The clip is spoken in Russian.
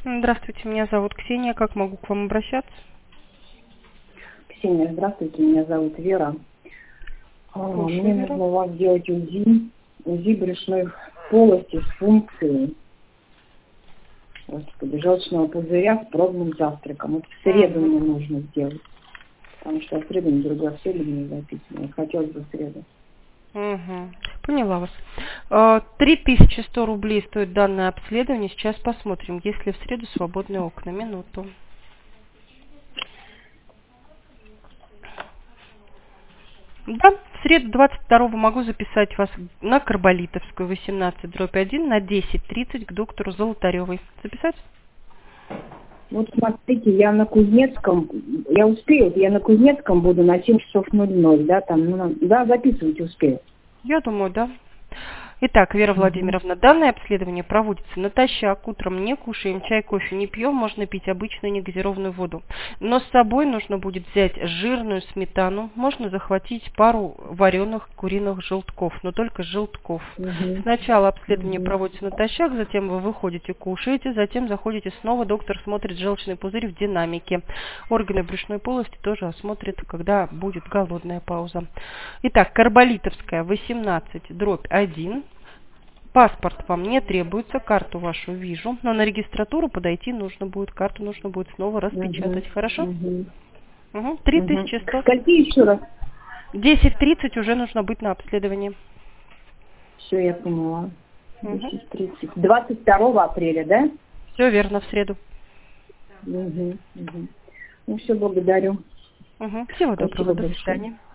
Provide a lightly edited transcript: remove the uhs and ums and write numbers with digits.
Здравствуйте, меня зовут Ксения. Как могу к вам обращаться? Ксения, здравствуйте, меня зовут Вера. Слушаю, Мне Вера. нужно у вас сделать УЗИ брюшной полости с функцией, господи, желчного пузыря с пробным завтраком. Вот в среду мне нужно сделать, потому что в среду другое обследование записано. Хотелось бы в среду. Поняла вас. 3100 рублей стоит данное обследование. Сейчас посмотрим, есть ли в среду свободные окна. Минуту. Да, в среду 22-го могу записать вас на Карболитовскую, 18/1 на 10:30 к доктору Золотаревой. Записать? Вот смотрите, я на Кузнецком, я успею, я на Кузнецком буду на 7 часов 00, да, там, да, записывайте, успею. Я думаю, да. Итак, Вера Владимировна, данное обследование проводится натощак, утром не кушаем, чай, кофе не пьем, можно пить обычную негазированную воду. Но с собой нужно будет взять жирную сметану, можно захватить пару вареных куриных желтков, но только желтков. Сначала обследование проводится натощак, затем вы выходите, кушаете, затем заходите снова, доктор смотрит желчный пузырь в динамике. Органы брюшной полости тоже осмотрит, когда будет голодная пауза. Итак, Карболитовская, 18/1. Паспорт вам не требуется, карту вашу вижу, но на регистратуру подойти нужно будет, карту нужно будет снова распечатать, хорошо? 3100. Скольки еще раз? 10:30 уже нужно быть на обследовании. Все, я поняла. 10:30. 22 апреля, да? Все верно, в среду. Ну все, благодарю. Всего доброго, Спасибо до большое. свидания.